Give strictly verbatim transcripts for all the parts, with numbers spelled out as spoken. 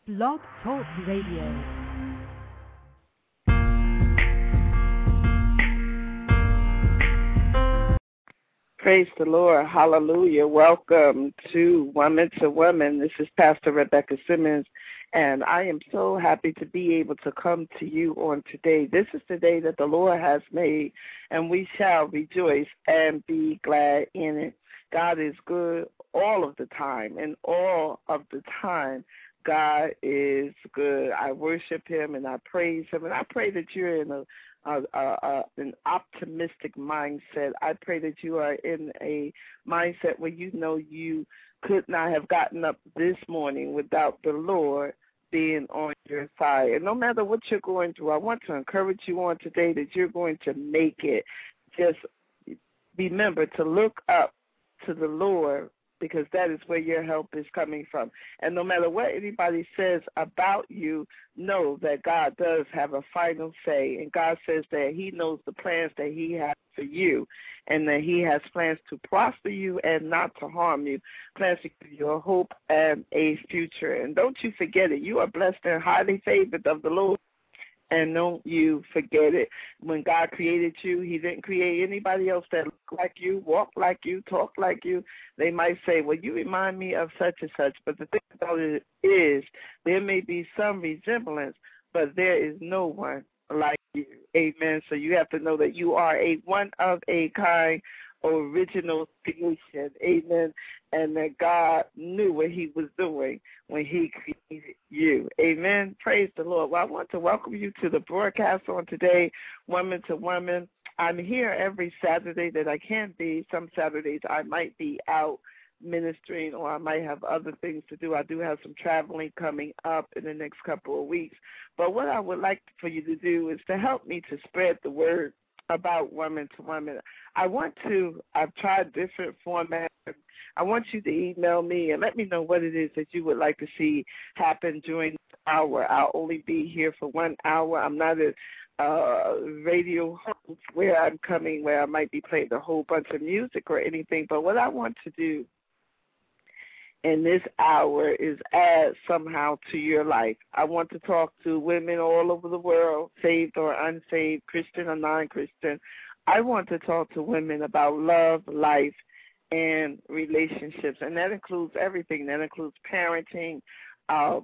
Blog Talk Radio. Praise the Lord. Hallelujah. Welcome to Woman to Woman. This is Pastor Rebecca Simmons, and I am so happy to be able to come to you on today. This is the day that the Lord has made, and we shall rejoice and be glad in it. God is good all of the time, and all of the time, God is good. I worship him, and I praise him, and I pray that you're in a Uh, uh, uh, an optimistic mindset. I pray that you are in a mindset where you know you could not have gotten up this morning without the Lord being on your side. And no matter what you're going through, I want to encourage you on today that you're going to make it. Just remember to look up to the Lord, because that is where your help is coming from. And no matter what anybody says about you, know that God does have a final say. And God says that he knows the plans that he has for you, and that he has plans to prosper you and not to harm you, plans to give you a hope and a future. And don't you forget it. You are blessed and highly favored of the Lord. And don't you forget it. When God created you, he didn't create anybody else that looked like you, walked like you, talked like you. They might say, well, you remind me of such and such. But the thing about it is, there may be some resemblance, but there is no one like you. Amen. So you have to know that you are a one of a kind original creation. Amen. And that God knew what he was doing when he created you. Amen. Praise the Lord. Well, I want to welcome you to the broadcast on today, Woman to Woman. I'm here every Saturday that I can be. Some Saturdays I might be out ministering, or I might have other things to do. I do have some traveling coming up in the next couple of weeks. But what I would like for you to do is to help me to spread the word about Woman to Woman. I want to, I've tried different formats. I want you to email me and let me know what it is that you would like to see happen during this hour. I'll only be here for one hour. I'm not a uh, radio host where I'm coming, where I might be playing a whole bunch of music or anything. But what I want to do in this hour is add somehow to your life. I want to talk to women all over the world, saved or unsaved, Christian or non-Christian. I want to talk to women about love, life, and relationships, and that includes everything. That includes parenting, uh,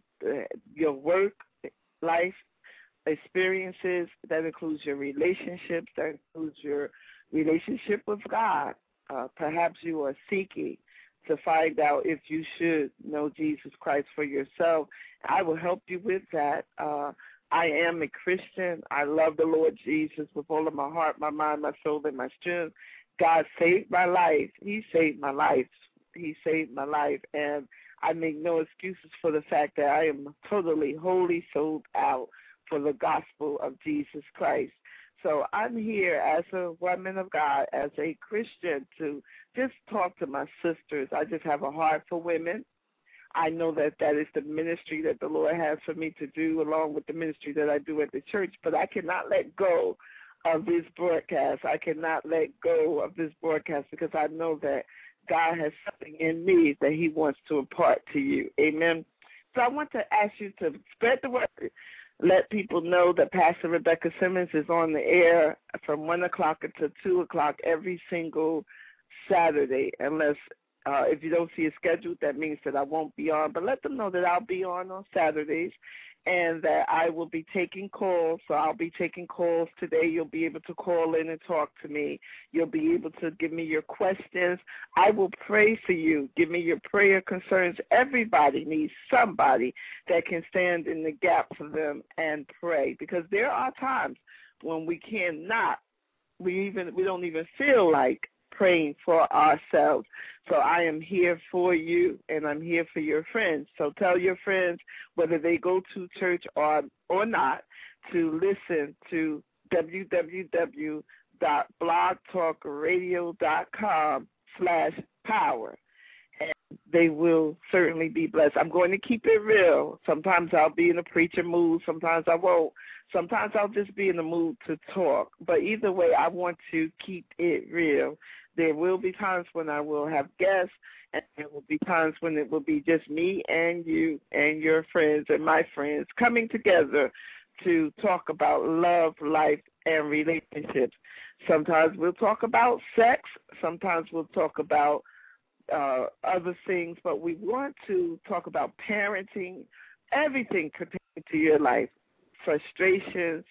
your work, life experiences. That includes your relationships. That includes your relationship with God. Uh, perhaps you are seeking to find out if you should know Jesus Christ for yourself. I will help you with that. Uh, I am a Christian. I love the Lord Jesus with all of my heart, my mind, my soul, and my strength. God saved my life. He saved my life. He saved my life. And I make no excuses for the fact that I am totally, wholly sold out for the gospel of Jesus Christ. So I'm here as a woman of God, as a Christian, to just talk to my sisters. I just have a heart for women. I know that that is the ministry that the Lord has for me to do, along with the ministry that I do at the church, but I cannot let go of this broadcast. I cannot let go of this broadcast because I know that God has something in me that he wants to impart to you. Amen. So I want to ask you to spread the word. Let people know that Pastor Rebecca Simmons is on the air from one o'clock until two o'clock every single Saturday, unless uh, if you don't see a schedule, that means that I won't be on. But let them know that I'll be on on Saturdays, and that I will be taking calls. So I'll be taking calls today. You'll be able to call in and talk to me. You'll be able to give me your questions. I will pray for you. Give me your prayer concerns. Everybody needs somebody that can stand in the gap for them and pray, because there are times when we cannot, we even we don't even feel like praying for ourselves. So I am here for you, and I'm here for your friends. So tell your friends, whether they go to church or or not, to listen to www.blogtalkradio.com slash power. And they will certainly be blessed. I'm going to keep it real. Sometimes I'll be in a preacher mood. Sometimes I won't. Sometimes I'll just be in the mood to talk. But either way, I want to keep it real. There will be times when I will have guests, And there will be times when it will be just me and you and your friends and my friends coming together to talk about love, life, and relationships. Sometimes we'll talk about sex. Sometimes we'll talk about uh, other things, but we want to talk about parenting, everything pertaining to your life, frustrations,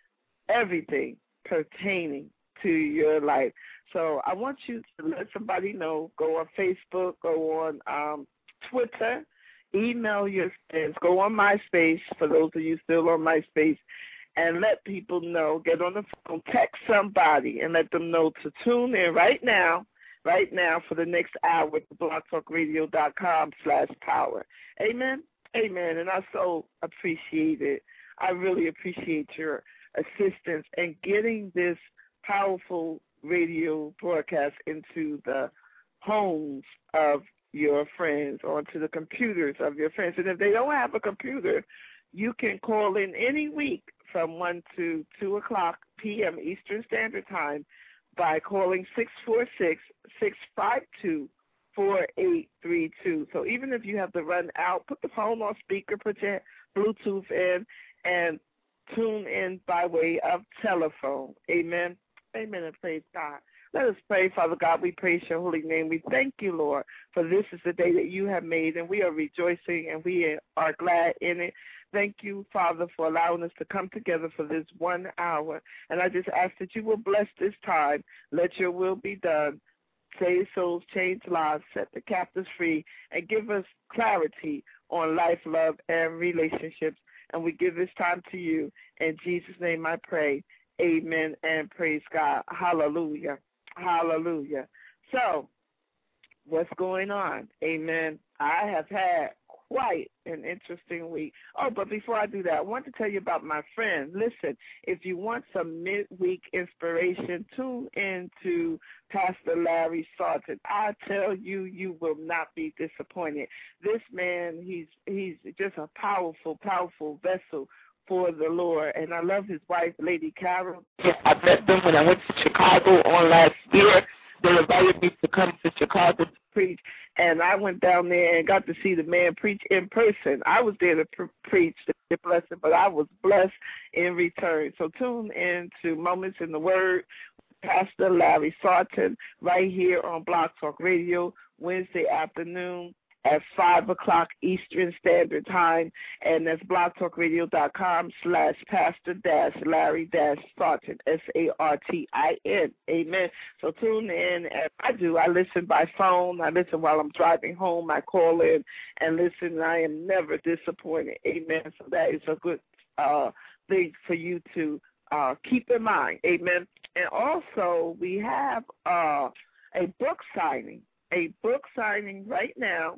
everything pertaining to your life. So I want you to let somebody know. Go on Facebook, go on um, Twitter, email your friends, go on MySpace, for those of you still on MySpace, and let people know. Get on the phone, text somebody, and let them know to tune in right now, right now for the next hour with the blog talk radio dot com slash power. Amen? Amen. And I so appreciate it. I really appreciate your assistance in getting this powerful radio broadcast into the homes of your friends, onto the computers of your friends. And if they don't have a computer, you can call in any week from one to two o'clock p.m. Eastern Standard Time by calling six four six, six five two, four eight three two. So even if you have to run out, put the phone on speaker, put your Bluetooth in, and tune in by way of telephone. Amen. Amen, and praise God. Let us pray. Father God, we praise your holy name. We thank you, Lord, for this is the day that you have made, and we are rejoicing, and we are glad in it. Thank you, Father, for allowing us to come together for this one hour. And I just ask that you will bless this time. Let your will be done. Save souls, change lives, set the captives free, and give us clarity on life, love, and relationships. And we give this time to you. In Jesus' name I pray. Amen and praise God. Hallelujah. Hallelujah. So, what's going on? Amen. I have had quite an interesting week. Oh, but before I do that, I want to tell you about my friend. Listen, if you want some midweek inspiration, tune in to Pastor Larry Sargent. I tell you, you will not be disappointed. This man, he's he's just a powerful, powerful vessel for the Lord. And I love his wife, Lady Carol. I met them when I went to Chicago on last year. They invited me to come to Chicago to preach, and I went down there and got to see the man preach in person. I was there to pre- preach the blessing, but I was blessed in return. So tune in to Moments in the Word, Pastor Larry Sargent, right here on Blog Talk Radio, Wednesday afternoon at five o'clock Eastern Standard Time, and that's blogtalkradio.com slash pastor dash Larry dash Sargent, S A R T I N. Amen. So tune in. As I do, I listen by phone. I listen while I'm driving home. I call in and listen, and I am never disappointed. Amen. So that is a good uh, thing for you to uh, keep in mind. Amen. And also, we have uh, a book signing, a book signing right now.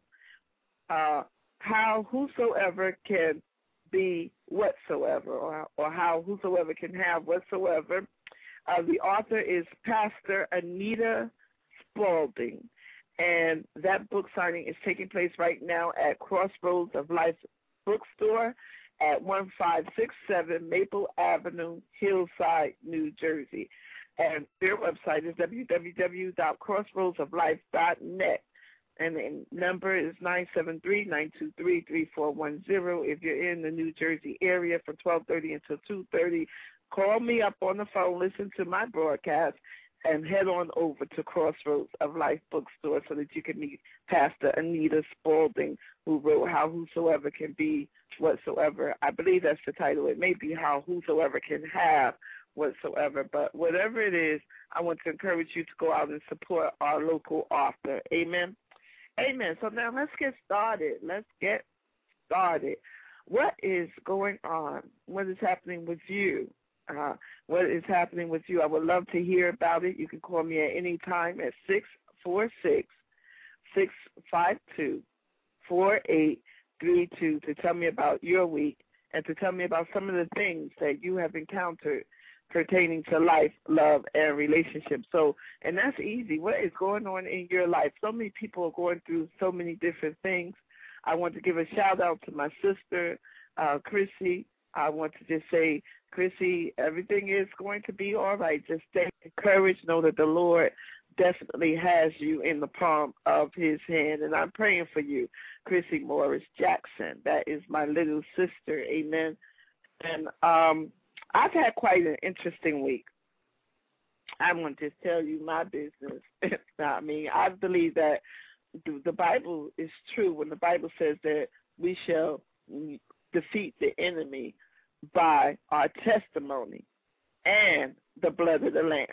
Uh, how whosoever can be whatsoever, or, or how whosoever can have whatsoever. Uh, the author is Pastor Anita Spaulding, and that book signing is taking place right now at Crossroads of Life Bookstore at one five six seven Maple Avenue, Hillside, New Jersey. And their website is w w w dot crossroads of life dot net. And the number is nine seven three, nine two three, three four one zero. If you're in the New Jersey area from twelve thirty until two thirty, call me up on the phone, listen to my broadcast, and head on over to Crossroads of Life Bookstore so that you can meet Pastor Anita Spaulding, who wrote How Whosoever Can Be Whatsoever. I believe that's the title. It may be How Whosoever Can Have Whatsoever, but whatever it is, I want to encourage you to go out and support our local author. Amen. Amen. So now let's get started. Let's get started. What is going on? What is happening with you? Uh, what is happening with you? I would love to hear about it. You can call me at any time at six four six, six five two, four eight three two to tell me about your week and to tell me about some of the things that you have encountered pertaining to life, love, and relationships. So, and that's easy. What is going on in your life? So many people are going through so many different things. I want to give a shout out to my sister, uh, Chrissy. I want to just say, Chrissy, everything is going to be all right. Just stay encouraged. Know that the Lord definitely has you in the palm of his hand. And I'm praying for you, Chrissy Morris Jackson. That is my little sister. Amen. And um, I've had quite an interesting week. I'm going to just tell you my business. I mean, I believe that the Bible is true when the Bible says that we shall defeat the enemy by our testimony and the blood of the Lamb.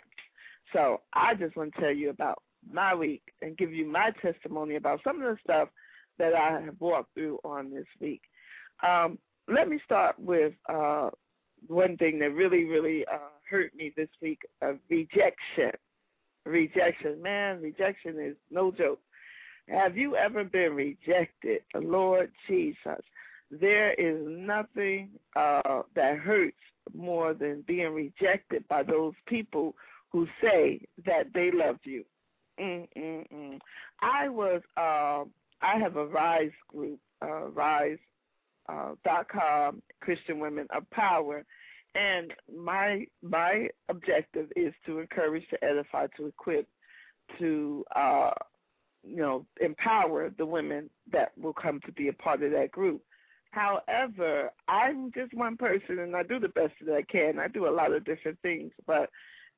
So I just want to tell you about my week and give you my testimony about some of the stuff that I have walked through on this week. Um, let me start with uh, one thing that really, really uh, hurt me this week, uh, rejection. Rejection. Man, rejection is no joke. Have you ever been rejected? Lord Jesus, there is nothing uh, that hurts more than being rejected by those people who say that they love you. Mm-mm-mm. I was, uh, I have a Rise group, uh, Rise uh, dot com, Christian Women of Power, and my my objective is to encourage, to edify, to equip, to uh, you know, empower the women that will come to be a part of that group. However, I'm just one person, and I do the best that I can. I do a lot of different things, but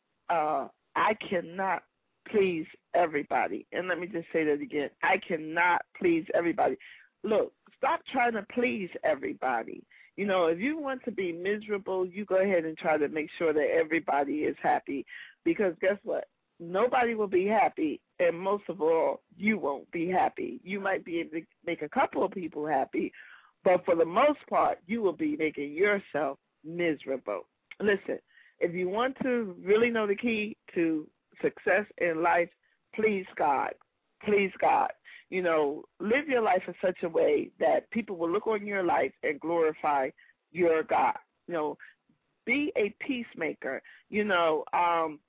uh, I cannot please everybody. And let me just say that again. I cannot please everybody. Look, stop trying to please everybody. You know, if you want to be miserable, you go ahead and try to make sure that everybody is happy, because guess what? Nobody will be happy, and most of all, you won't be happy. You might be able to make a couple of people happy, but for the most part, you will be making yourself miserable. Listen, if you want to really know the key to success in life, please God. Please God. You know, live your life in such a way that people will look on your life and glorify your God. You know, be a peacemaker. You know, um,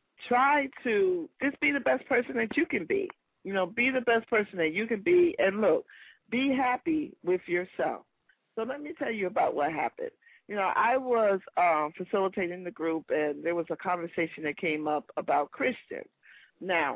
try to just be the best person that you can be. You know, be the best person that you can be. And look, be happy with yourself. So let me tell you about what happened. You know, I was um, facilitating the group, and there was a conversation that came up about Christians. Now,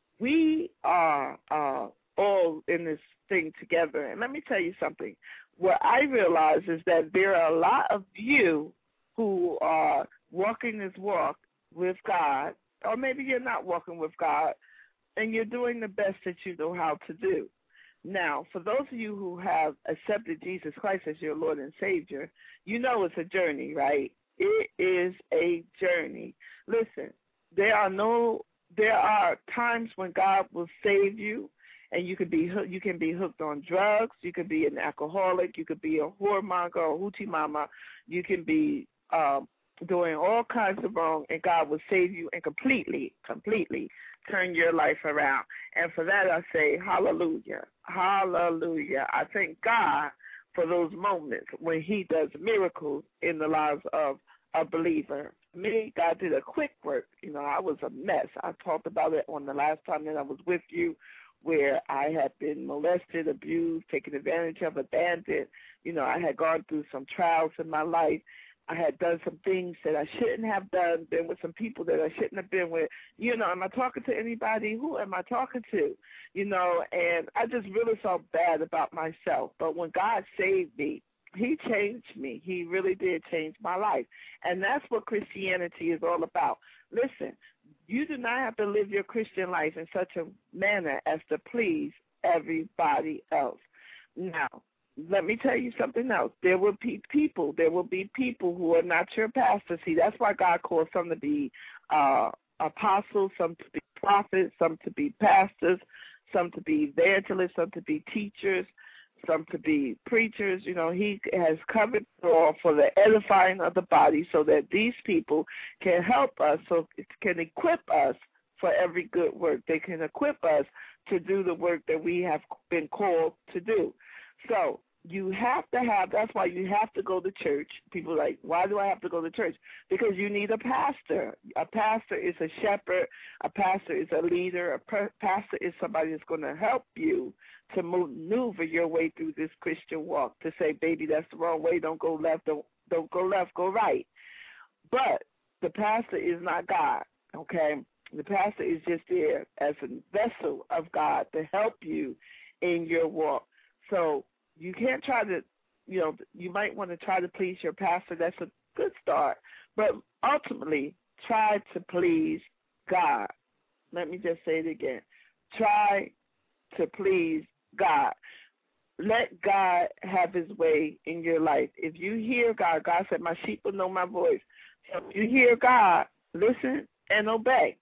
we are uh, all in this thing together. And let me tell you something. What I realize is that there are a lot of you who are walking this walk with God, or maybe you're not walking with God, and you're doing the best that you know how to do. Now, for those of you who have accepted Jesus Christ as your Lord and Savior, you know it's a journey, right? It is a journey. Listen, there are no, there are times when God will save you, and you could be you can be hooked on drugs. You could be an alcoholic. You could be a whoremonger or hoochie mama. You can be um, doing all kinds of wrong, and God will save you and completely, completely turn your life around. And for that, I say hallelujah, hallelujah. I thank God for those moments when he does miracles in the lives of a believer. Me, God did a quick work. You know, I was a mess. I talked about it on the last time that I was with you, where I had been molested, abused, taken advantage of, abandoned. You know, I had gone through some trials in my life. I had done some things that I shouldn't have done, been with some people that I shouldn't have been with. You know, am I talking to anybody? Who am I talking to? You know, and I just really felt bad about myself. But when God saved me, he changed me. He really did change my life. And that's what Christianity is all about. Listen, you do not have to live your Christian life in such a manner as to please everybody else. Now, let me tell you something else. There will be people, there will be people who are not your pastors. See, that's why God calls some to be uh, apostles, some to be prophets, some to be pastors, some to be evangelists, some to be teachers, some to be preachers. You know, he has covered it all for the edifying of the body so that these people can help us, so it can equip us for every good work. They can equip us to do the work that we have been called to do. So you have to have, that's why you have to go to church. People are like, why do I have to go to church? Because you need a pastor. A pastor is a shepherd. A pastor is a leader. A per- pastor is somebody that's going to help you to maneuver your way through this Christian walk, to say, baby, that's the wrong way. Don't go left. Don't, don't go left. Go right. But the pastor is not God, okay? The pastor is just there as a vessel of God to help you in your walk. So you can't try to, you know, you might want to try to please your pastor. That's a good start. But ultimately, try to please God. Let me just say it again. Try to please God. Let God have his way in your life. If you hear God, God said, my sheep will know my voice. So if you hear God, listen and obey.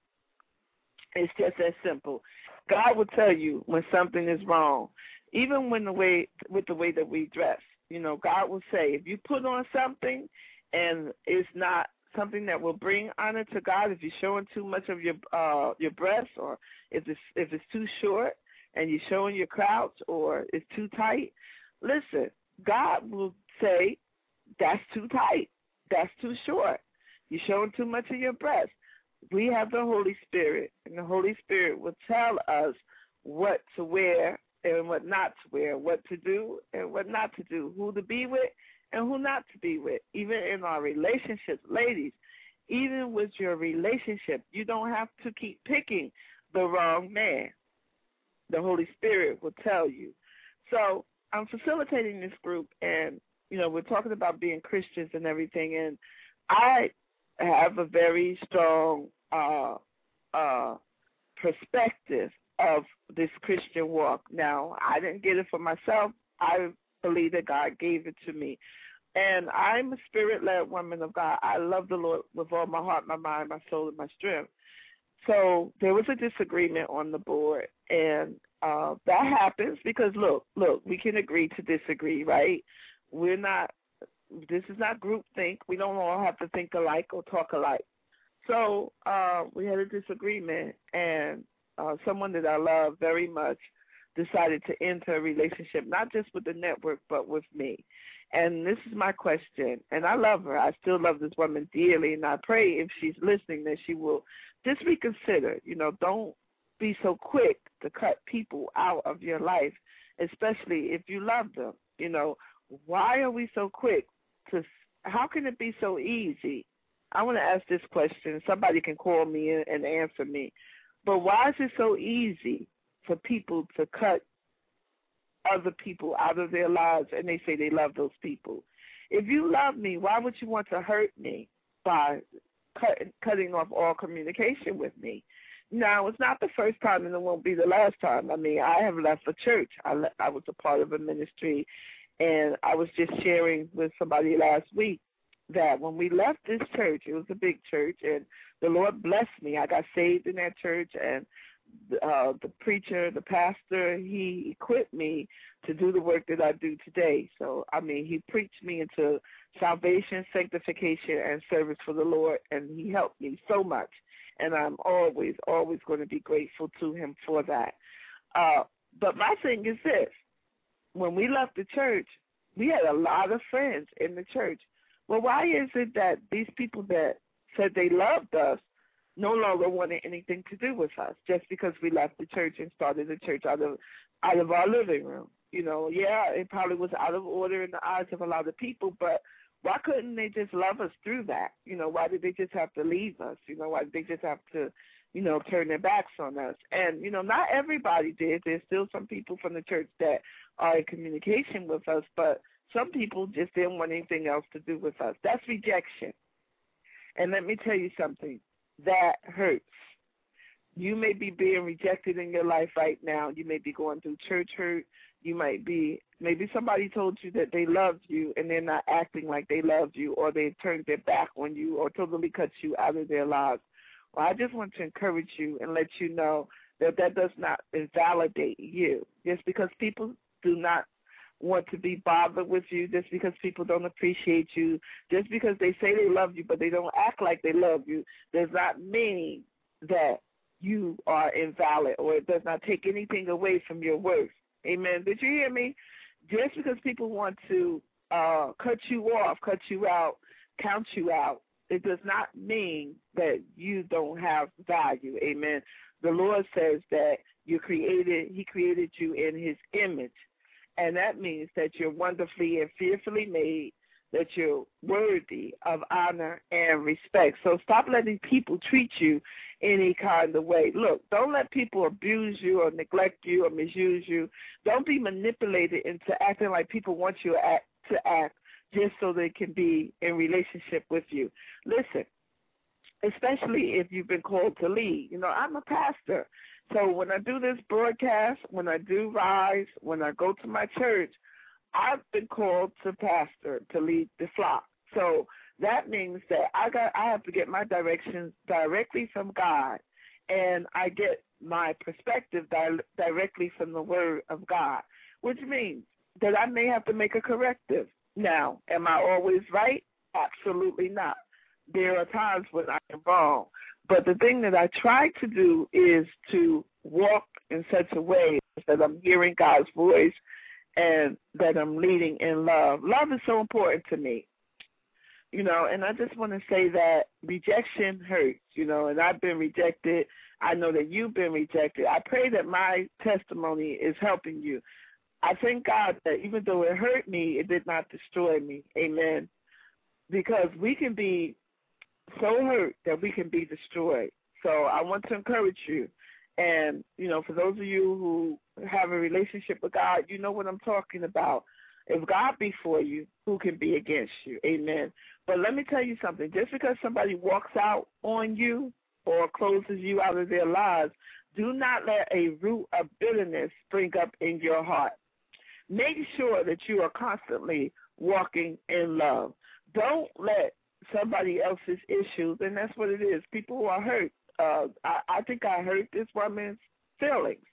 It's just that simple. God will tell you when something is wrong, even when the way with the way that we dress. You know, God will say, if you put on something and it's not something that will bring honor to God, if you're showing too much of your uh, your breasts, or if it's if it's too short and you're showing your crouch, or it's too tight, listen, God will say, that's too tight, that's too short, you're showing too much of your breasts. We have the Holy Spirit, and the Holy Spirit will tell us what to wear and what not to wear, what to do and what not to do, who to be with and who not to be with. Even in our relationships, ladies, even with your relationship, you don't have to keep picking the wrong man. The Holy Spirit will tell you. So I'm facilitating this group, and, you know, we're talking about being Christians and everything, and I have a very strong uh, uh, perspective of this Christian walk. Now, I didn't get it for myself. I believe that God gave it to me. And I'm a spirit-led woman of God. I love the Lord with all my heart, my mind, my soul, and my strength. So there was a disagreement on the board, and uh, that happens because, look, look, we can agree to disagree, right? We're not, this is not groupthink. We don't all have to think alike or talk alike. So uh, we had a disagreement, and uh, someone that I love very much decided to enter a relationship, not just with the network, but with me. And this is my question, and I love her. I still love this woman dearly, and I pray if she's listening that she will just reconsider. You know, don't be so quick to cut people out of your life, especially if you love them. You know, why are we so quick to, how can it be so easy? I want to ask this question. Somebody can call me and answer me. But why is it so easy for people to cut other people out of their lives, and they say they love those people? If you love me, why would you want to hurt me by cut, cutting off all communication with me? Now, it's not the first time, and it won't be the last time. I mean, I have left a church. I, le- I was a part of a ministry, and I was just sharing with somebody last week that when we left this church, it was a big church, and the Lord blessed me. I got saved in that church, and Uh, the preacher, the pastor, he equipped me to do the work that I do today. So, I mean, he preached me into salvation, sanctification, and service for the Lord, and he helped me so much. And I'm always, always going to be grateful to him for that. Uh, but my thing is this. When we left the church, we had a lot of friends in the church. Well, why is it that these people that said they loved us no longer wanted anything to do with us just because we left the church and started the church out of out of our living room? You know, yeah, it probably was out of order in the eyes of a lot of people, but why couldn't they just love us through that? You know, why did they just have to leave us? You know, why did they just have to, you know, turn their backs on us? And, you know, not everybody did. There's still some people from the church that are in communication with us, but some people just didn't want anything else to do with us. That's rejection. And let me tell you something. That hurts. You may be being rejected in your life right now. You may be going through church hurt. You might be, maybe somebody told you that they loved you and they're not acting like they loved you, or they turned their back on you or totally cut you out of their lives. Well, I just want to encourage you and let you know that that does not invalidate you. Just because people do not want to be bothered with you, just because people don't appreciate you, just because they say they love you but they don't act like they love you, does not mean that you are invalid, or it does not take anything away from your worth. Amen. Did you hear me? Just because people want to uh, cut you off, cut you out, count you out, it does not mean that you don't have value. Amen. The Lord says that you created, he created you in his image. And that means that you're wonderfully and fearfully made, that you're worthy of honor and respect. So stop letting people treat you any kind of way. Look, don't let people abuse you or neglect you or misuse you. Don't be manipulated into acting like people want you to act, to act just so they can be in relationship with you. Listen, especially if you've been called to lead. You know, I'm a pastor. So when I do this broadcast, when I do Rise, when I go to my church, I've been called to pastor, to lead the flock. So that means that I got I have to get my directions directly from God, and I get my perspective di- directly from the Word of God, which means that I may have to make a corrective. Now, am I always right? Absolutely not. There are times when I am wrong. But the thing that I try to do is to walk in such a way that I'm hearing God's voice and that I'm leading in love. Love is so important to me, you know, and I just want to say that rejection hurts, you know, and I've been rejected. I know that you've been rejected. I pray that my testimony is helping you. I thank God that even though it hurt me, it did not destroy me. Amen. Because we can be so hurt that we can be destroyed. So I want to encourage you. And, you know, for those of you who have a relationship with God, you know what I'm talking about. If God be for you, who can be against you? Amen. But let me tell you something. Just because somebody walks out on you or closes you out of their lives, do not let a root of bitterness spring up in your heart. Make sure that you are constantly walking in love. Don't let somebody else's issues, and that's what it is. People who are hurt. Uh, I, I think I hurt this woman's feelings,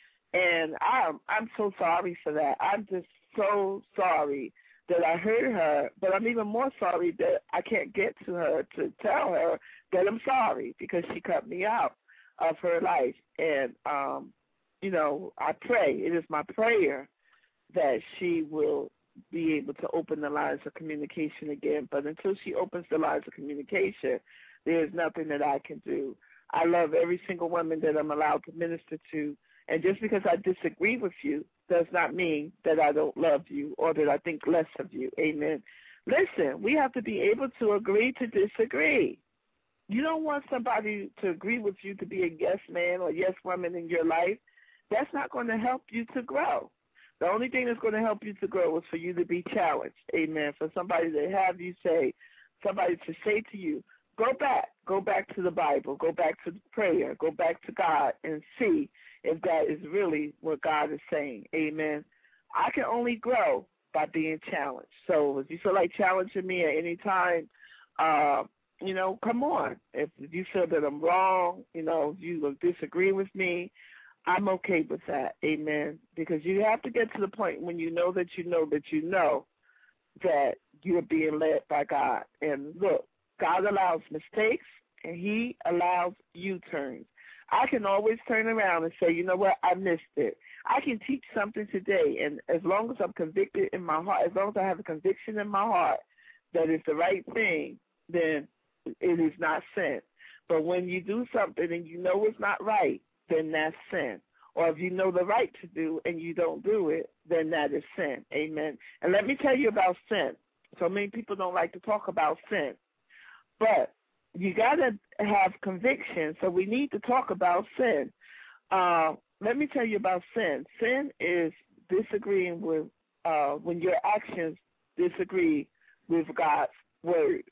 and I'm I'm so sorry for that. I'm just so sorry that I hurt her, but I'm even more sorry that I can't get to her to tell her that I'm sorry because she cut me out of her life. And um, you know, I pray. It is my prayer that she will be able to open the lines of communication again. But until she opens the lines of communication, there is nothing that I can do. I love every single woman that I'm allowed to minister to, and just because I disagree with you does not mean that I don't love you or that I think less of you. Amen. Listen, we have to be able to agree to disagree. You don't want somebody to agree with you to be a yes man or yes woman in your life. That's not going to help you to grow. The only thing that's going to help you to grow is for you to be challenged. Amen. For somebody to have you say, somebody to say to you, go back, go back to the Bible, go back to prayer, go back to God and see if that is really what God is saying. Amen. I can only grow by being challenged. So if you feel like challenging me at any time, uh, you know, come on. If you feel that I'm wrong, you know, if you disagree with me, I'm okay with that. Amen. Because you have to get to the point when you know that you know that you know that you're being led by God. And look, God allows mistakes, and he allows U-turns. I can always turn around and say, you know what, I missed it. I can teach something today, and as long as I'm convicted in my heart, as long as I have a conviction in my heart that it's the right thing, then it is not sin. But when you do something and you know it's not right, then that's sin. Or if you know the right to do and you don't do it, then that is sin. Amen. And let me tell you about sin. So many people don't like to talk about sin. But you got to have conviction, so we need to talk about sin. Uh, let me tell you about sin. Sin is disagreeing with, uh, when your actions disagree with God's word.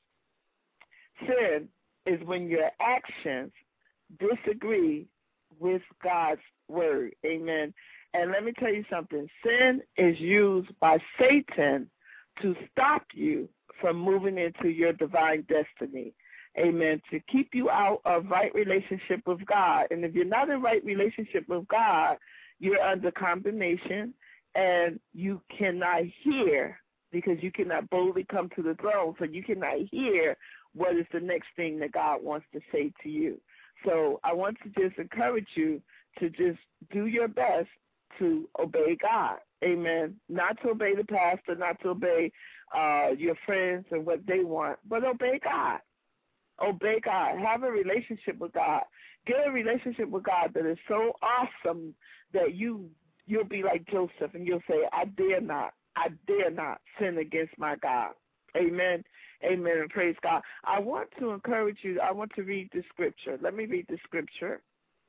Sin is when your actions disagree with God's word. Amen. And let me tell you something. Sin is used by Satan to stop you from moving into your divine destiny. Amen. To keep you out of right relationship with God. And if you're not in right relationship with God, you're under condemnation and you cannot hear because you cannot boldly come to the throne. So you cannot hear what is the next thing that God wants to say to you. So I want to just encourage you to just do your best to obey God. Amen. Not to obey the pastor, not to obey uh, your friends and what they want, but obey God. Obey God. Have a relationship with God. Get a relationship with God that is so awesome that you, you'll be like Joseph and you'll say, I dare not, I dare not sin against my God. Amen. Amen. And praise God. I want to encourage you. I want to read the scripture. Let me read the scripture.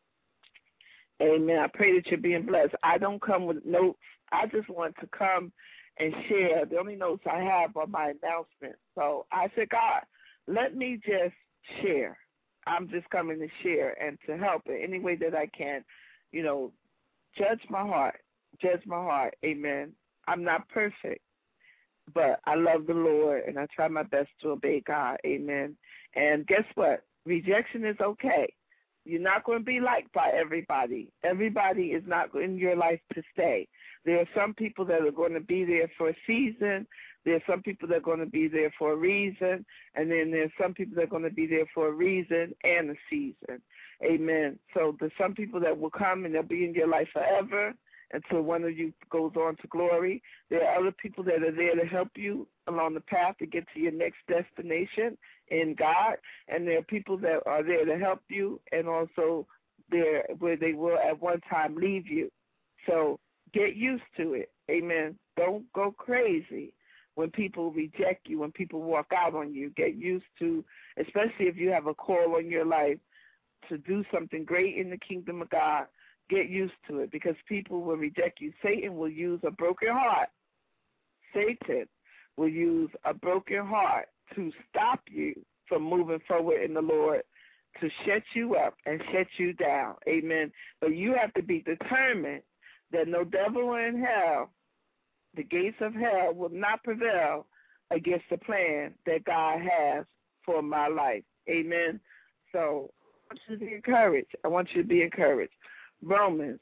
Amen. I pray that you're being blessed. I don't come with notes. I just want to come and share. The only notes I have are my announcements. So I said, God, let me just share. I'm just coming to share and to help in any way that I can. You know, judge my heart. Judge my heart. Amen. I'm not perfect, but I love the Lord, and I try my best to obey God. Amen. And guess what? Rejection is okay. You're not going to be liked by everybody. Everybody is not in your life to stay. There are some people that are going to be there for a season. There are some people that are going to be there for a reason. And then there's some people that are going to be there for a reason and a season. Amen. So there's some people that will come and they'll be in your life forever until one of you goes on to glory. There are other people that are there to help you along the path to get to your next destination in God, and there are people that are there to help you and also there where they will at one time leave you. So get used to it. Amen. Don't go crazy when people reject you, when people walk out on you. Get used to, especially if you have a call on your life to do something great in the kingdom of God, get used to it because people will reject you. Satan will use a broken heart. Satan will use a broken heart to stop you from moving forward in the Lord, to shut you up and shut you down. Amen. But you have to be determined that no devil in hell, the gates of hell, will not prevail against the plan that God has for my life. Amen. So I want you to be encouraged. I want you to be encouraged. Romans,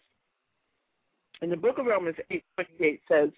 in the book of Romans eight twenty-eight says,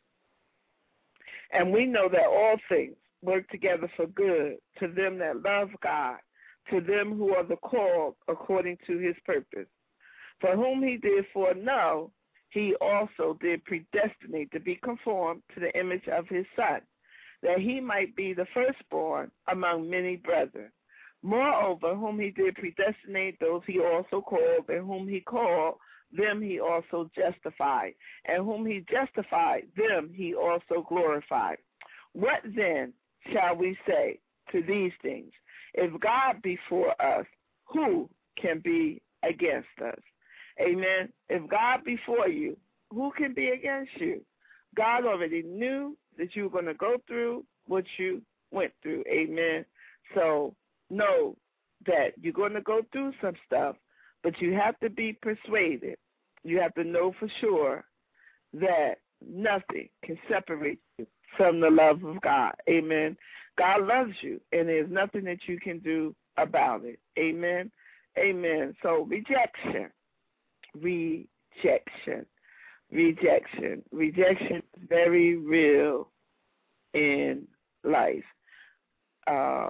and we know that all things work together for good to them that love God, to them who are the called according to his purpose. For whom he did foreknow, he also did predestinate to be conformed to the image of his Son, that he might be the firstborn among many brethren. Moreover, whom he did predestinate, those he also called, and whom he called, them he also justified, and whom he justified, them he also glorified. What then shall we say to these things? If God be for us, who can be against us? Amen. If God be for you, who can be against you? God already knew that you were going to go through what you went through. Amen. So know that you're going to go through some stuff, but you have to be persuaded. You have to know for sure that nothing can separate you from the love of God. Amen. God loves you, and there's nothing that you can do about it. Amen. Amen. So rejection, rejection, rejection. Rejection is very real in life. Uh,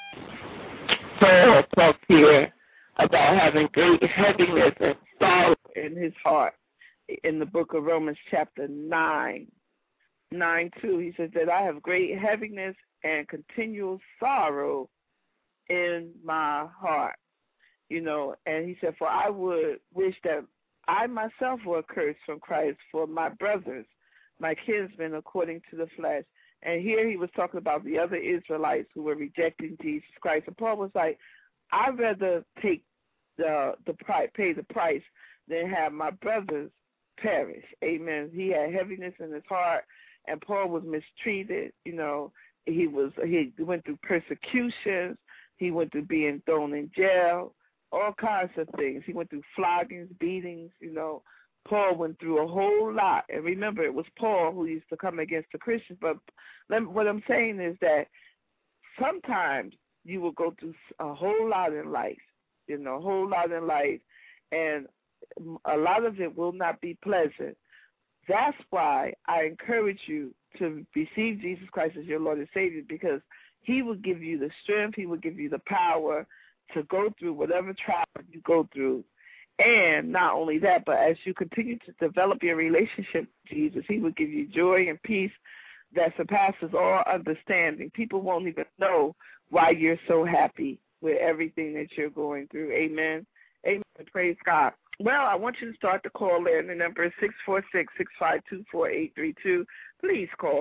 Paul talks here about having great heaviness and sorrow in his heart in the book of Romans chapter nine, nine two. He says that I have great heaviness and continual sorrow in my heart. You know, and he said, for I would wish that I myself were cursed from Christ for my brothers, my kinsmen according to the flesh. And here he was talking about the other Israelites who were rejecting Jesus Christ. And Paul was like, I'd rather take the the price, pay the price than have my brothers perish. Amen. He had heaviness in his heart, and Paul was mistreated. You know, he was he went through persecutions. He went through being thrown in jail, all kinds of things. He went through floggings, beatings. You know, Paul went through a whole lot. And remember, it was Paul who used to come against the Christians. But what I'm saying is that sometimes you will go through a whole lot in life, you know, a whole lot in life, and a lot of it will not be pleasant. That's why I encourage you to receive Jesus Christ as your Lord and Savior, because he will give you the strength, he will give you the power to go through whatever trial you go through. And not only that, but as you continue to develop your relationship with Jesus, he will give you joy and peace that surpasses all understanding. People won't even know why you're so happy with everything that you're going through. Amen. Amen. Praise God. Well, I want you to start the call in. The number is six four six, six five two, four eight three two. Please call.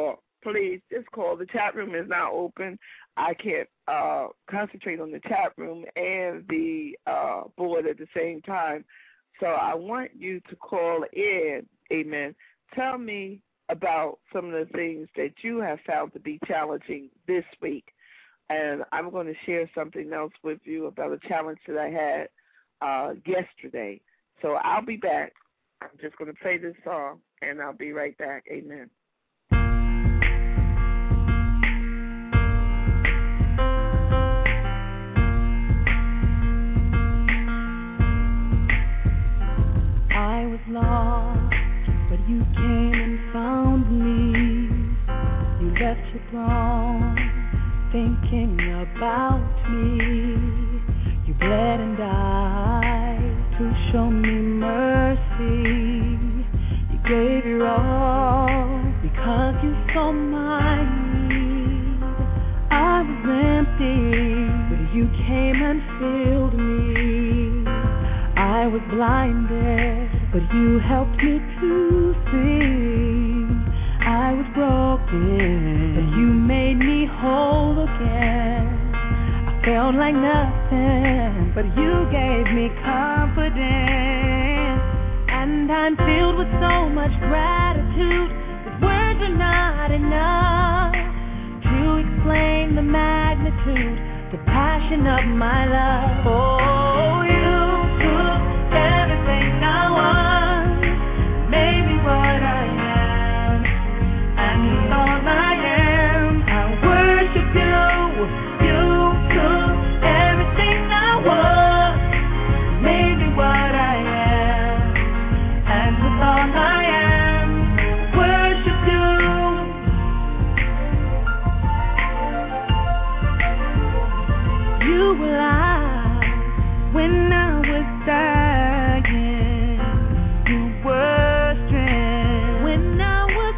please just call. The chat room is now open. I can't uh, concentrate on the chat room and the uh, board at the same time. So I want you to call in, amen. Tell me about some of the things that you have found to be challenging this week. And I'm going to share something else with you about a challenge that I had uh, yesterday. So I'll be back. I'm just going to play this song, and I'll be right back. Amen. I was lost, but you came and found me. You left your throne, thinking about me. You bled and died to show me mercy. You gave your all because you saw my need. I was empty, but you came and filled me. I was blinded, but you helped me to see. I was broken, but you made me whole again. I felt like nothing, but you gave me confidence. And I'm filled with so much gratitude that words are not enough to explain the magnitude, the passion of my love. Oh, you took everything I was, made me what I am, and with all I am, I worship you. You took everything I was, made me what I am, and with all I am, worship you. You were alive when I was dying. You were strength when I was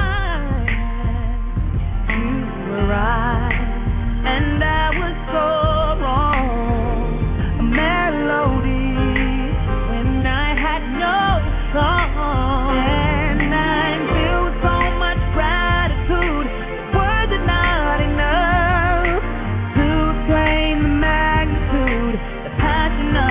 crying. You were right, and I was so wrong. A melody when I had no song. And I'm filled with so much gratitude. Words are not enough to explain the magnitude, the passion of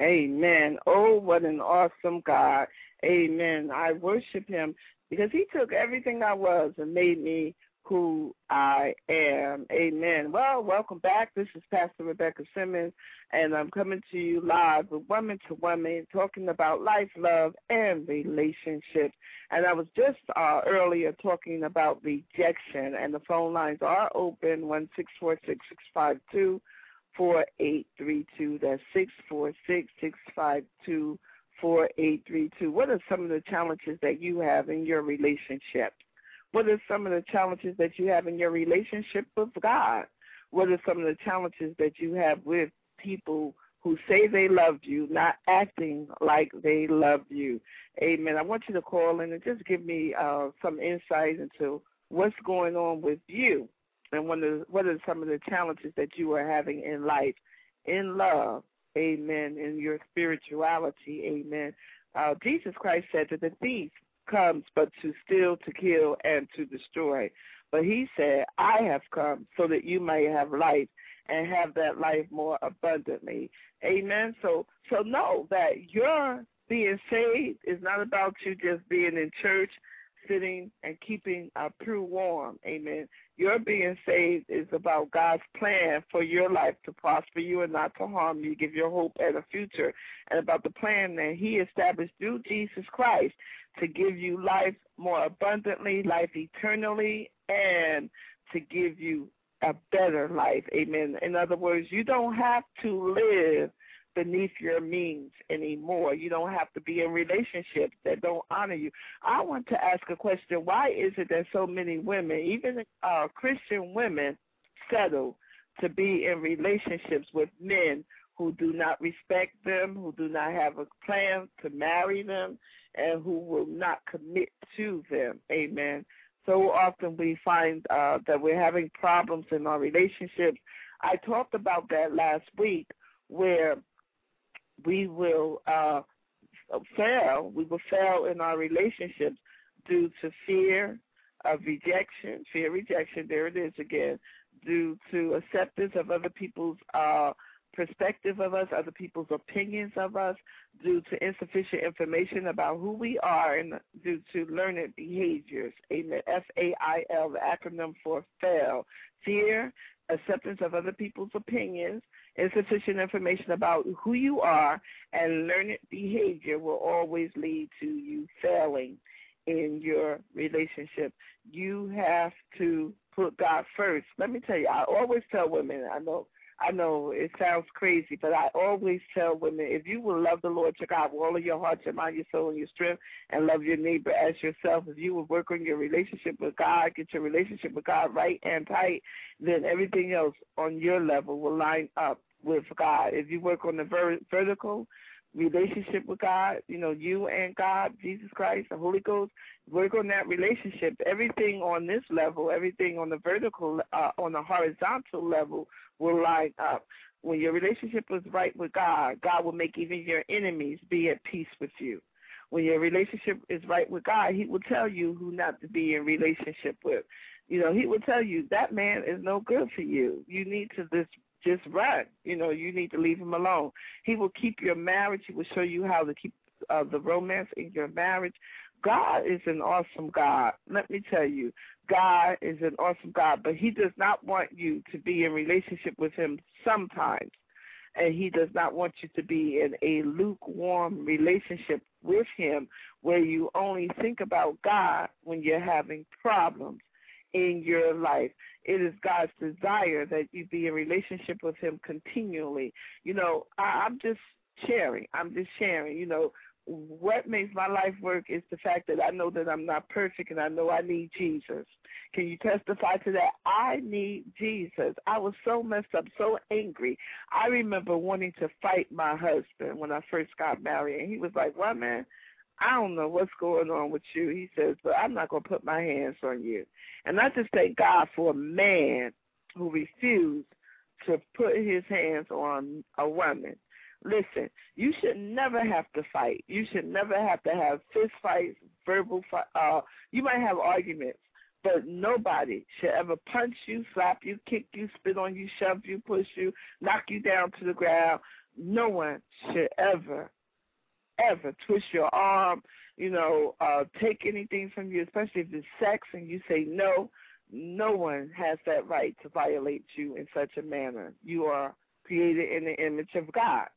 Amen. Oh, what an awesome God. Amen. I worship him because he took everything I was and made me who I am. Amen. Well, welcome back. This is Pastor Rebecca Simmons, and I'm coming to you live with Woman to Woman, talking about life, love, and relationships. And I was just uh, earlier talking about rejection, and the phone lines are open, one six four six, six five two, four eight three two. That's six four six, six five two, four eight three two. What are some of the challenges that you have in your relationship? What are some of the challenges that you have in your relationship with God? What are some of the challenges that you have with people who say they love you, not acting like they love you? Amen. I want you to call in and just give me uh, some insight into what's going on with you and what are, what are some of the challenges that you are having in life, in love, amen, in your spirituality, amen. Uh, Jesus Christ said that the thief comes but to steal, to kill, and to destroy. But he said, I have come so that you may have life and have that life more abundantly. Amen. So so know that your being saved is not about you just being in church, sitting and keeping a pew warm. Amen. Your being saved is about God's plan for your life to prosper you and not to harm you, give you hope and a future, and about the plan that he established through Jesus Christ to give you life more abundantly, life eternally, and to give you a better life. Amen. In other words, you don't have to live beneath your means anymore. You don't have to be in relationships that don't honor you. I want to ask a question. Why is it that so many women, even uh, Christian women, settle to be in relationships with men who do not respect them, who do not have a plan to marry them, and who will not commit to them? Amen. So often we find uh, that we're having problems in our relationships. I talked about that last week, where we will uh, fail. We will fail in our relationships due to fear of rejection, fear of rejection, there it is again, due to acceptance of other people's uh, perspective of us, other people's opinions of us, due to insufficient information about who we are, and due to learned behaviors. Amen. F A I L, the acronym for FAIL. Fear, acceptance of other people's opinions, insufficient information about who you are, and learned behavior will always lead to you failing in your relationship. You have to put God first. Let me tell you, I always tell women, I know I know it sounds crazy, but I always tell women, if you will love the Lord your God with all of your heart, your mind, your soul, and your strength, and love your neighbor as yourself, if you will work on your relationship with God, get your relationship with God right and tight, then everything else on your level will line up with God. If you work on the ver- vertical relationship with God, you know, you and God, Jesus Christ, the Holy Ghost, work on that relationship. Everything on this level, everything on the vertical, uh, on the horizontal level will line up. When your relationship is right with God, God will make even your enemies be at peace with you. When your relationship is right with God, he will tell you who not to be in relationship with. You know, he will tell you that man is no good for you. You need to just just run. You know, you need to leave him alone. He will keep your marriage. He will show you how to keep uh, the romance in your marriage. God is an awesome God. Let me tell you, God is an awesome God, but he does not want you to be in relationship with him sometimes, and he does not want you to be in a lukewarm relationship with him where you only think about God when you're having problems in your life. It is God's desire that you be in relationship with him continually. You know, I, I'm just sharing. I'm just sharing, you know, what makes my life work is the fact that I know that I'm not perfect and I know I need Jesus. Can you testify to that? I need Jesus. I was so messed up, so angry. I remember wanting to fight my husband when I first got married, and he was like, well, man, I don't know what's going on with you. He says, but I'm not going to put my hands on you. And I just thank God for a man who refused to put his hands on a woman. Listen, you should never have to fight. You should never have to have fist fights, verbal fight. Uh, you might have arguments, but nobody should ever punch you, slap you, kick you, spit on you, shove you, push you, knock you down to the ground. no one should ever, ever twist your arm, you know, uh, take anything from you, especially if it's sex and you say no. No one has that right to violate you in such a manner. You are created in the image of God.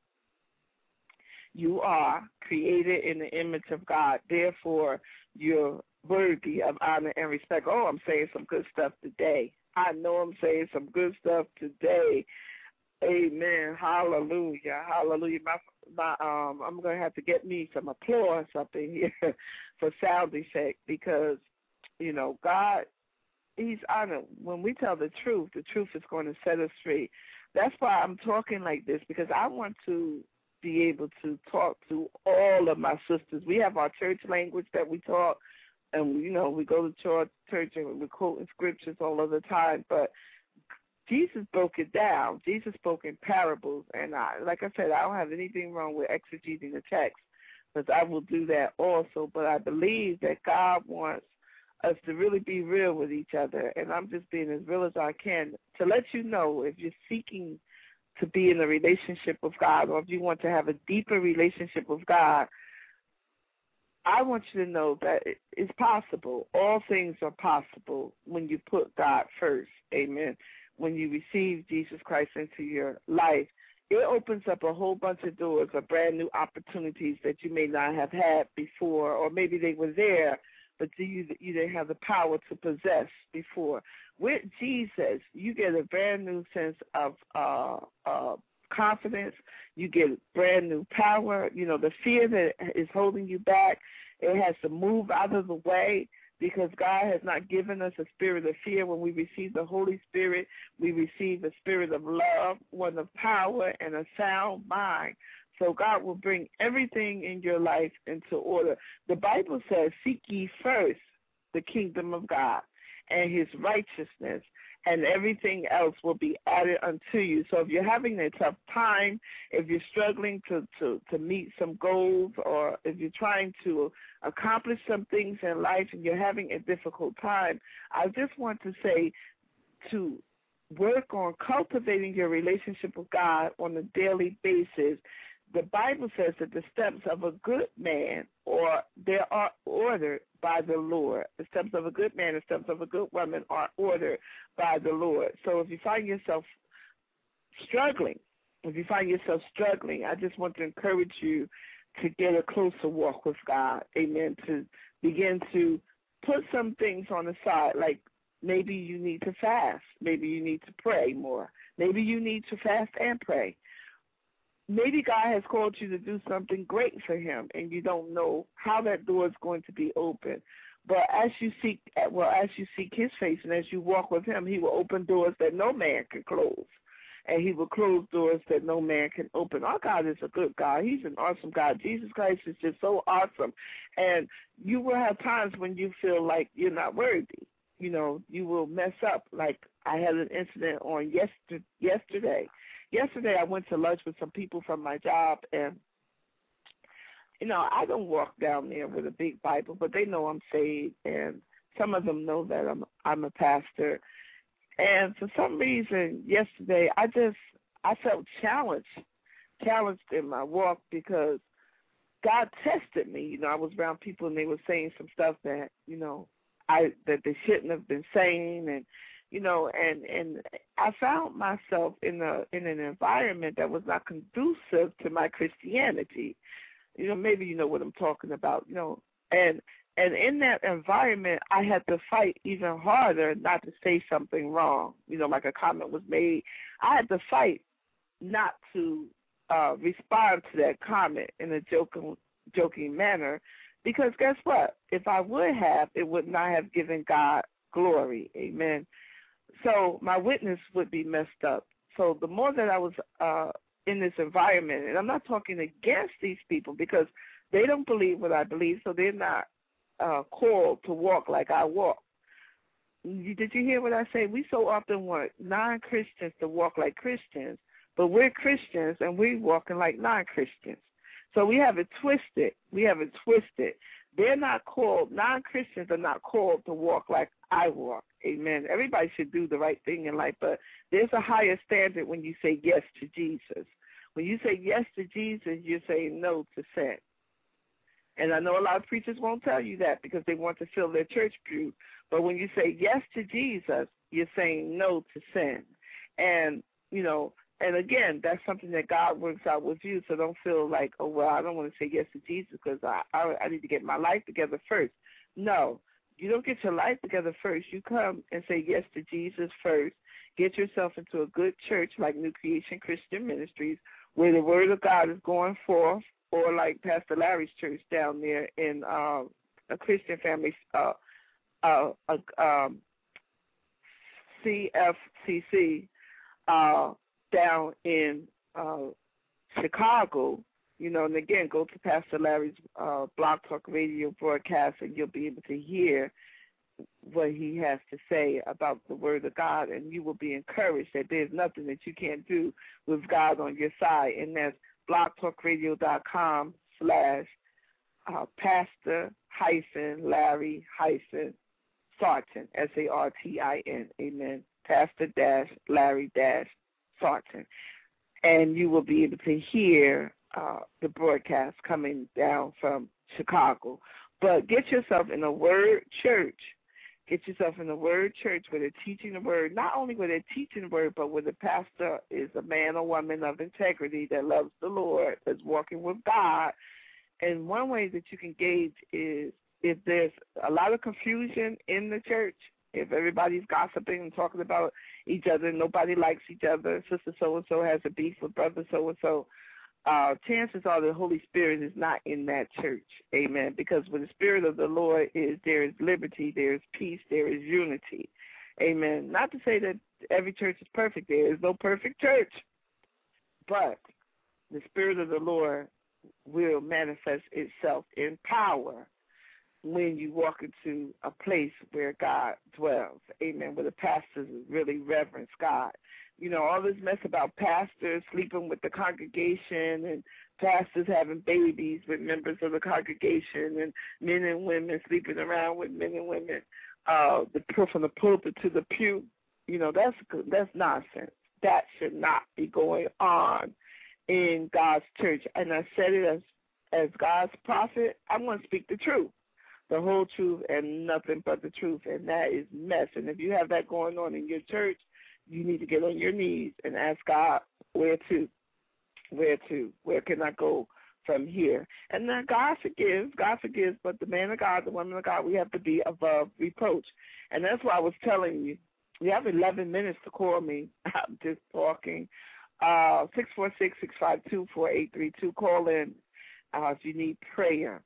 You are created in the image of God. Therefore, you're worthy of honor and respect. Oh, I'm saying some good stuff today. I know I'm saying some good stuff today. Amen. Hallelujah. Hallelujah. My, my, um, I'm going to have to get me some applause up in here for sound effect because, you know, God, He's honored. When we tell the truth, the truth is going to set us free. That's why I'm talking like this, because I want to be able to talk to all of my sisters. We have our church language that we talk, and, you know, we go to church, church and we're quoting scriptures all of the time, but Jesus broke it down. Jesus spoke in parables, and I, like I said, I don't have anything wrong with exegeting the text, because I will do that also, but I believe that God wants us to really be real with each other, and I'm just being as real as I can to let you know if you're seeking to be in a relationship with God or if you want to have a deeper relationship with God, I want you to know that it's possible. All things are possible when you put God first, amen. When you receive Jesus Christ into your life, it opens up a whole bunch of doors of brand new opportunities that you may not have had before, or maybe they were there, but you, you didn't have the power to possess before. With Jesus, you get a brand new sense of uh, uh, confidence. You get brand new power. You know, the fear that is holding you back, it has to move out of the way because God has not given us a spirit of fear. When we receive the Holy Spirit, we receive a spirit of love, one of power, and a sound mind. So God will bring everything in your life into order. The Bible says, seek ye first the kingdom of God and his righteousness, and everything else will be added unto you. So if you're having a tough time, if you're struggling to, to, to meet some goals, or if you're trying to accomplish some things in life and you're having a difficult time, I just want to say to work on cultivating your relationship with God on a daily basis. The Bible says that the steps of a good man, or they are ordered by the Lord. The steps of a good man, the steps of a good woman are ordered by the Lord. So if you find yourself struggling, if you find yourself struggling, I just want to encourage you to get a closer walk with God. Amen. To begin to put some things on the side, like maybe you need to fast. Maybe you need to pray more. Maybe you need to fast and pray. Maybe God has called you to do something great for him, and you don't know how that door is going to be open. But as you seek, well, as you seek his face and as you walk with him, he will open doors that no man can close, and he will close doors that no man can open. Our God is a good God. He's an awesome God. Jesus Christ is just so awesome. And you will have times when you feel like you're not worthy. You know, you will mess up. Like I had an incident on yester- yesterday. Yesterday I went to lunch with some people from my job, and, you know, I don't walk down there with a big Bible, but they know I'm saved, and some of them know that I'm I'm a pastor. And for some reason yesterday I just, I felt challenged, challenged in my walk because God tested me. You know, I was around people and they were saying some stuff that, you know, I that they shouldn't have been saying, and you know, and, and I found myself in a in an environment that was not conducive to my Christianity. You know, maybe you know what I'm talking about, you know. And and in that environment, I had to fight even harder not to say something wrong. You know, like a comment was made. I had to fight not to uh, respond to that comment in a joking, joking manner, because guess what? If I would have, it would not have given God glory. Amen. So my witness would be messed up. So the more that I was uh, in this environment, and I'm not talking against these people because they don't believe what I believe, so they're not uh, called to walk like I walk. Did you hear what I say? We so often want non-Christians to walk like Christians, but we're Christians and we're walking like non-Christians. So we have it twisted. We have it twisted. They're not called, non-Christians are not called to walk like I walk. Amen. Everybody should do the right thing in life, but there's a higher standard when you say yes to Jesus. When you say yes to Jesus, you're saying no to sin. And I know a lot of preachers won't tell you that because they want to fill their church pew. But when you say yes to Jesus, you're saying no to sin. And, you know, and again, that's something that God works out with you. So don't feel like, oh, well, I don't want to say yes to Jesus because I, I, I need to get my life together first. No, you don't get your life together first. You come and say yes to Jesus first. Get yourself into a good church like New Creation Christian Ministries where the word of God is going forth, or like Pastor Larry's church down there in uh, a Christian family, uh, uh, uh, um, C F C C, uh, down in uh, Chicago. You know, and again, go to Pastor Larry's uh, Blog Talk Radio broadcast, and you'll be able to hear what he has to say about the Word of God, and you will be encouraged that there's nothing that you can't do with God on your side, and that's blogtalkradio.com slash uh, Pastor hyphen Larry hyphen Sartin, S A R T I N, amen, Pastor dash Larry dash Sartin, and you will be able to hear uh, the broadcast coming down from Chicago. But get yourself in a word church. Get yourself in a word church where they're teaching the word, not only where they're teaching the word, but where the pastor is a man or woman of integrity that loves the Lord, that's walking with God. And one way that you can gauge is if there's a lot of confusion in the church, if everybody's gossiping and talking about each other, nobody likes each other, sister so-and-so has a beef with brother so-and-so, Uh, chances are the Holy Spirit is not in that church, amen, because where the Spirit of the Lord is, there is liberty, there is peace, there is unity, amen. Not to say that every church is perfect. There is no perfect church, but the Spirit of the Lord will manifest itself in power when you walk into a place where God dwells, amen, where the pastors really reverence God. You know, all this mess about pastors sleeping with the congregation and pastors having babies with members of the congregation and men and women sleeping around with men and women, uh, the from the pulpit to the pew, you know, that's that's nonsense. That should not be going on in God's church. And I said it as, as God's prophet, I'm going to speak the truth, the whole truth and nothing but the truth, and that is mess. And if you have that going on in your church, you need to get on your knees and ask God, where to, where to, where can I go from here? And then God forgives, God forgives, but the man of God, the woman of God, we have to be above reproach. And that's why I was telling you, you have eleven minutes to call me. I'm just talking. Uh, six four six, six five two, four eight three two. Call in uh, if you need prayer,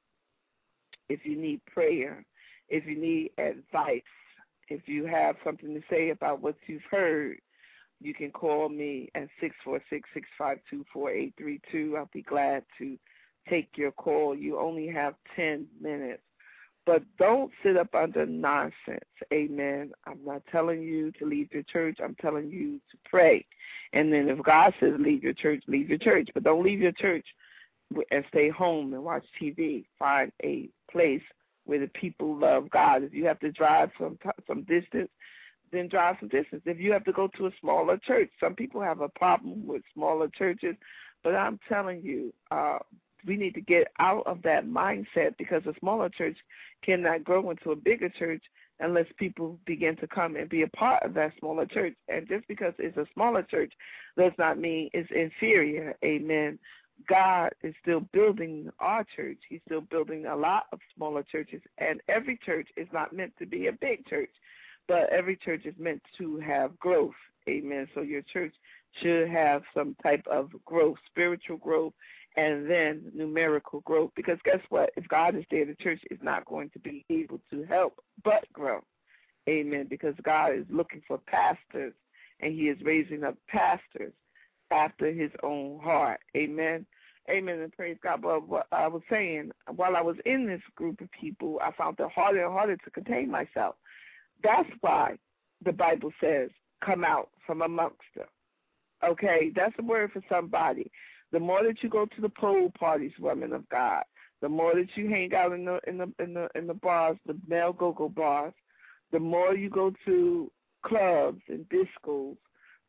if you need prayer, if you need advice. If you have something to say about what you've heard, you can call me at six four six, six five two, four eight three two. I'll be glad to take your call. You only have ten minutes. But don't sit up under nonsense, amen. I'm not telling you to leave your church. I'm telling you to pray. And then if God says leave your church, leave your church. But don't leave your church and stay home and watch T V. Find a place where the people love God. If you have to drive some some distance, then drive some distance. If you have to go to a smaller church, some people have a problem with smaller churches, but I'm telling you, uh, we need to get out of that mindset because a smaller church cannot grow into a bigger church unless people begin to come and be a part of that smaller church. And just because it's a smaller church does not mean it's inferior, amen. God is still building our church. He's still building a lot of smaller churches, and every church is not meant to be a big church, but every church is meant to have growth, amen. So your church should have some type of growth, spiritual growth, and then numerical growth, because guess what? If God is there, the church is not going to be able to help but grow, amen, because God is looking for pastors, and he is raising up pastors after his own heart. Amen. Amen and praise God. But what I was saying, while I was in this group of people, I found it harder and harder to contain myself. That's why the Bible says, come out from amongst them. Okay, that's a word for somebody. The more that you go to the pole parties, women of God, the more that you hang out in the in the in the in the bars, the male go-go bars, the more you go to clubs and discos,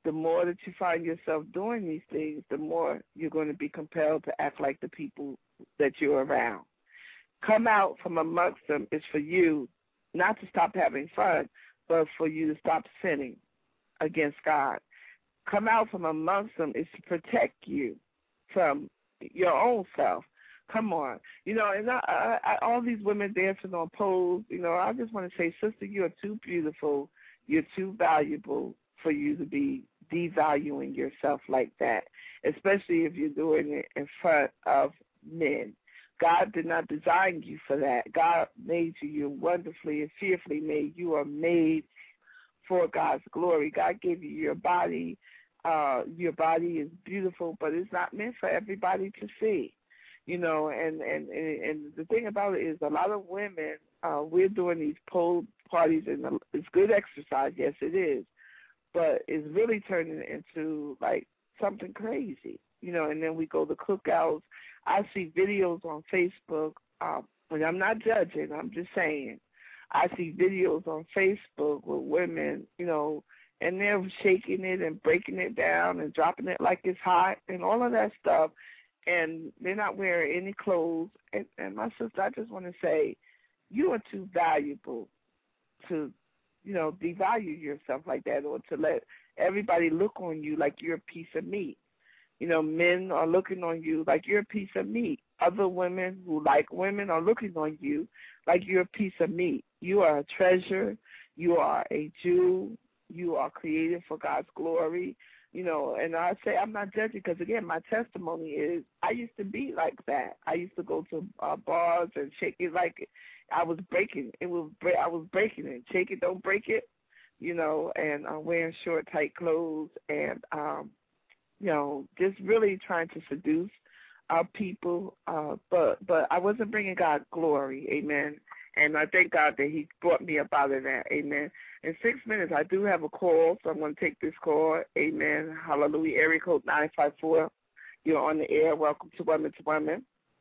the more that you find yourself doing these things, the more you're going to be compelled to act like the people that you're around. Come out from amongst them is for you not to stop having fun, but for you to stop sinning against God. Come out from amongst them is to protect you from your own self. Come on. You know, and I, I, I, all these women dancing on poles, you know, I just want to say, sister, you are too beautiful. You're too valuable for you to be devaluing yourself like that, especially if you're doing it in front of men. God did not design you for that. God made you. You're wonderfully and fearfully made. You are made for God's glory. God gave you your body. Uh, your body is beautiful, but it's not meant for everybody to see. You know, and, and, and, and the thing about it is a lot of women, uh, we're doing these pole parties, and it's good exercise. Yes, it is. But it's really turning into, like, something crazy. You know, and then we go to cookouts. I see videos on Facebook, um, and I'm not judging. I'm just saying. I see videos on Facebook with women, you know, and they're shaking it and breaking it down and dropping it like it's hot and all of that stuff. And they're not wearing any clothes. And, and my sister, I just want to say, you are too valuable to, you know, devalue yourself like that, or to let everybody look on you like you're a piece of meat. You know, men are looking on you like you're a piece of meat. Other women who like women are looking on you like you're a piece of meat. You are a treasure. You are a jewel. You are created for God's glory. You know, and I say I'm not judging because, again, my testimony is I used to be like that. I used to go to uh, bars and shake it like I was breaking. It was I was breaking it. Shake it, don't break it. You know, and uh, wearing short, tight clothes and, um, you know, just really trying to seduce our people. Uh, but but I wasn't bringing God glory. Amen. And I thank God that he brought me up out of that. Amen. In six minutes, I do have a call, so I'm going to take this call. Amen. Hallelujah. Area code nine five four. You're on the air. Welcome to Women to Women.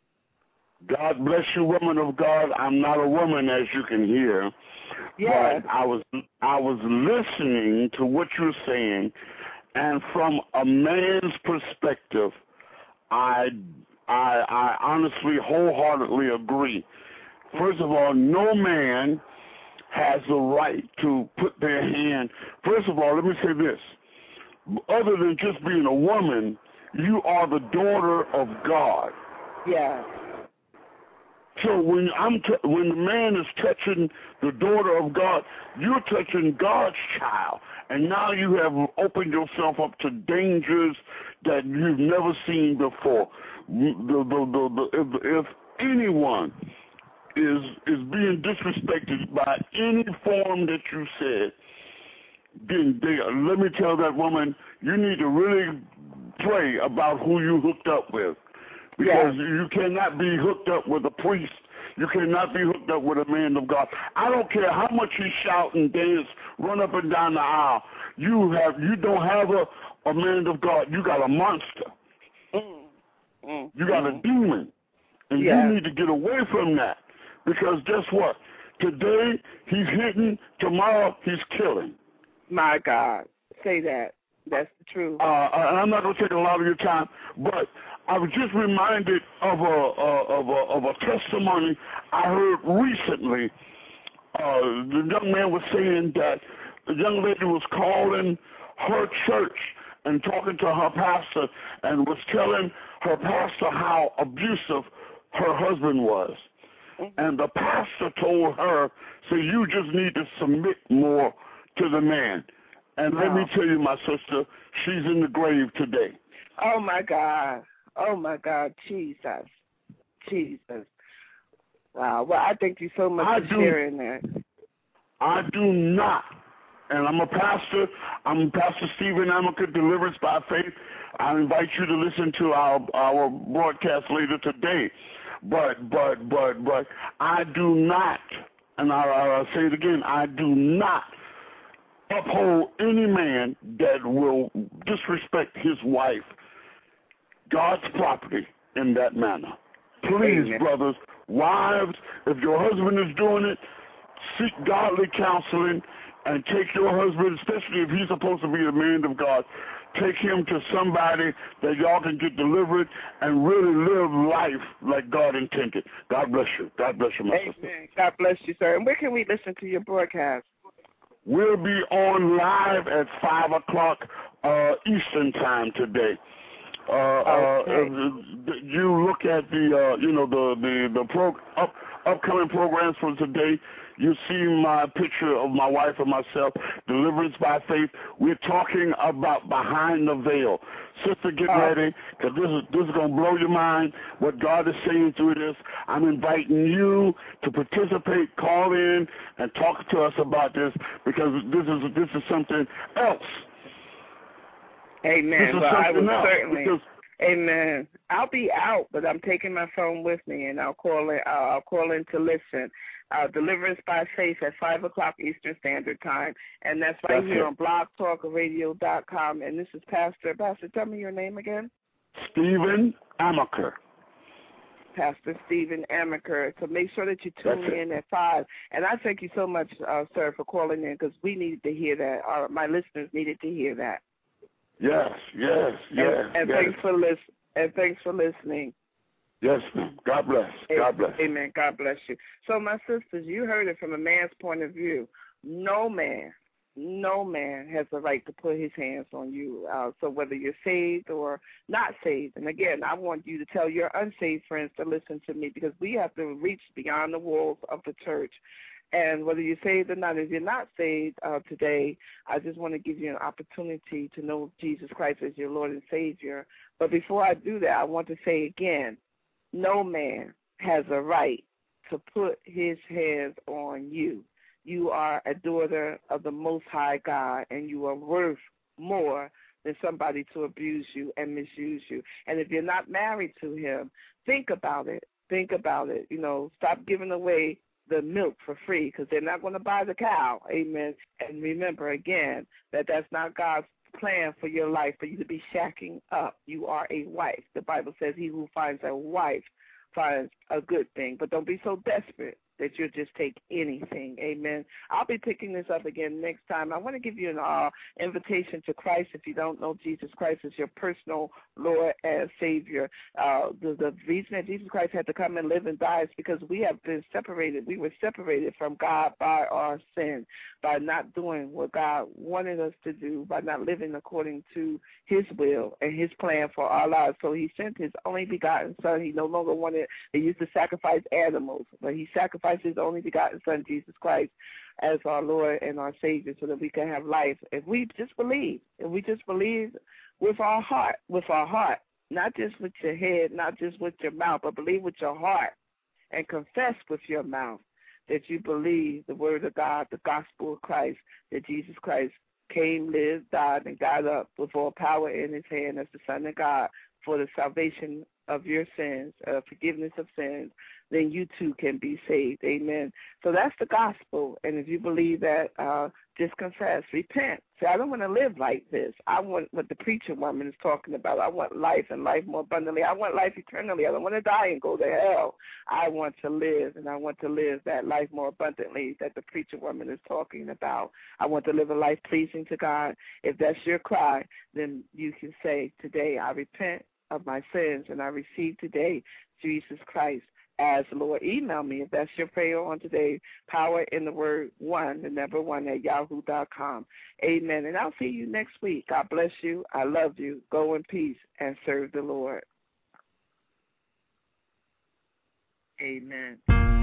God bless you, woman of God. I'm not a woman, as you can hear. Yeah. But I was I was listening to what you're saying, and from a man's perspective, I I, I honestly, wholeheartedly agree. First of all, no man has the right to put their hand. First of all, let me say this. Other than just being a woman, you are the daughter of God. Yeah. So when I'm t- when the man is touching the daughter of God, you're touching God's child, and now you have opened yourself up to dangers that you've never seen before. The, the, the, the, if, if anyone is is being disrespected by any form that you said, then they, let me tell that woman, you need to really pray about who you hooked up with. Because yeah. you cannot be hooked up with a priest. You cannot be hooked up with a man of God. I don't care how much you shout and dance, run up and down the aisle. You have, you don't have a, a man of God. You got a monster. Mm. Mm. You got mm. a demon. And yeah. you need to get away from that. Because guess what? Today he's hitting, tomorrow he's killing. My God. Say that. That's the truth. Uh, and I'm not going to take a lot of your time, but I was just reminded of a, uh, of a of a testimony I heard recently. Uh, the young man was saying that the young lady was calling her church and talking to her pastor and was telling her pastor how abusive her husband was. Mm-hmm. And the pastor told her, so you just need to submit more to the man. And let wow. me tell you, my sister, she's in the grave today. Oh, my God. Oh, my God. Jesus. Jesus. Wow. Well, I thank you so much I for do, sharing that. I do not. And I'm a pastor. I'm Pastor Stephen Amica, Deliverance by Faith. I invite you to listen to our our broadcast later today. But, but, but, but, I do not, and I, I'll say it again, I do not uphold any man that will disrespect his wife, God's property, in that manner. Please, Amen. Brothers, wives, if your husband is doing it, seek godly counseling and take your husband, especially if he's supposed to be the man of God, take him to somebody that y'all can get delivered and really live life like God intended. God bless you. God bless you, my Amen. sister. God bless you, sir. And where can we listen to your broadcast? We'll be on live at five o'clock uh, Eastern time today. Uh, okay. uh, you look at the, uh, you know, the the the pro- up, upcoming programs for today. You see my picture of my wife and myself, Deliverance by Faith. We're talking about behind the veil. Sister, get uh, ready, because this is, this is going to blow your mind, what God is saying through this. I'm inviting you to participate, call in, and talk to us about this, because this is this is something else. Amen. Well, I will certainly. Because Amen. I'll be out, but I'm taking my phone with me, and I'll call in. Uh, I'll call in to listen. Uh, Deliverance by Faith at five o'clock Eastern Standard Time, and that's right that's here it. on blog talk radio dot com. And this is Pastor. Pastor, tell me your name again. Stephen Amaker. Pastor Stephen Amaker. So make sure that you tune in at five. And I thank you so much, uh, sir, for calling in, because we needed to hear that. Our, my listeners needed to hear that. Yes, yes, yes. And, and yes. thanks for lis- And thanks for listening. Yes, ma'am. God bless. God bless. Amen. God bless you. So, my sisters, you heard it from a man's point of view. No man, no man has the right to put his hands on you. Uh, so whether you're saved or not saved, and again, I want you to tell your unsaved friends to listen to me, because we have to reach beyond the walls of the church. And whether you're saved or not, if you're not saved uh, today, I just want to give you an opportunity to know Jesus Christ as your Lord and Savior. But before I do that, I want to say again, no man has a right to put his hands on you. You are a daughter of the Most High God, and you are worth more than somebody to abuse you and misuse you. And if you're not married to him, think about it. Think about it. You know, stop giving away the milk for free, because they're not going to buy the cow. Amen. And remember, again, that that's not God's plan for your life, for you to be shacking up. You are a wife. The Bible says he who finds a wife finds a good thing. But don't be so desperate that you'll just take anything. Amen. I'll be picking this up again next time. I want to give you an uh, invitation to Christ if you don't know Jesus Christ as your personal Lord and Savior. Uh, the, the reason that Jesus Christ had to come and live and die is because we have been separated. We were separated from God by our sin, by not doing what God wanted us to do, by not living according to his will and his plan for our lives. So he sent his only begotten son. He no longer wanted, they used to sacrifice animals, but he sacrificed his only begotten son, Jesus Christ, as our Lord and our Savior, so that we can have life. If we just believe, if we just believe with our heart, with our heart, not just with your head, not just with your mouth, but believe with your heart and confess with your mouth that you believe the word of God, the gospel of Christ, that Jesus Christ came, lived, died, and got up with all power in his hand as the Son of God for the salvation of your sins, uh, forgiveness of sins, then you too can be saved. Amen. So that's the gospel. And if you believe that, uh, just confess, repent. See, I don't want to live like this. I want what the preacher woman is talking about. I want life and life more abundantly. I want life eternally. I don't want to die and go to hell. I want to live, and I want to live that life more abundantly that the preacher woman is talking about. I want to live a life pleasing to God. If that's your cry, then you can say, today I repent of my sins, and I receive today Jesus Christ as Lord. Email me if that's your prayer on today, power in the word one, the number one at yahoo dot com. Amen. And I'll see you next week. God bless you. I love you. Go in peace and serve the Lord. Amen.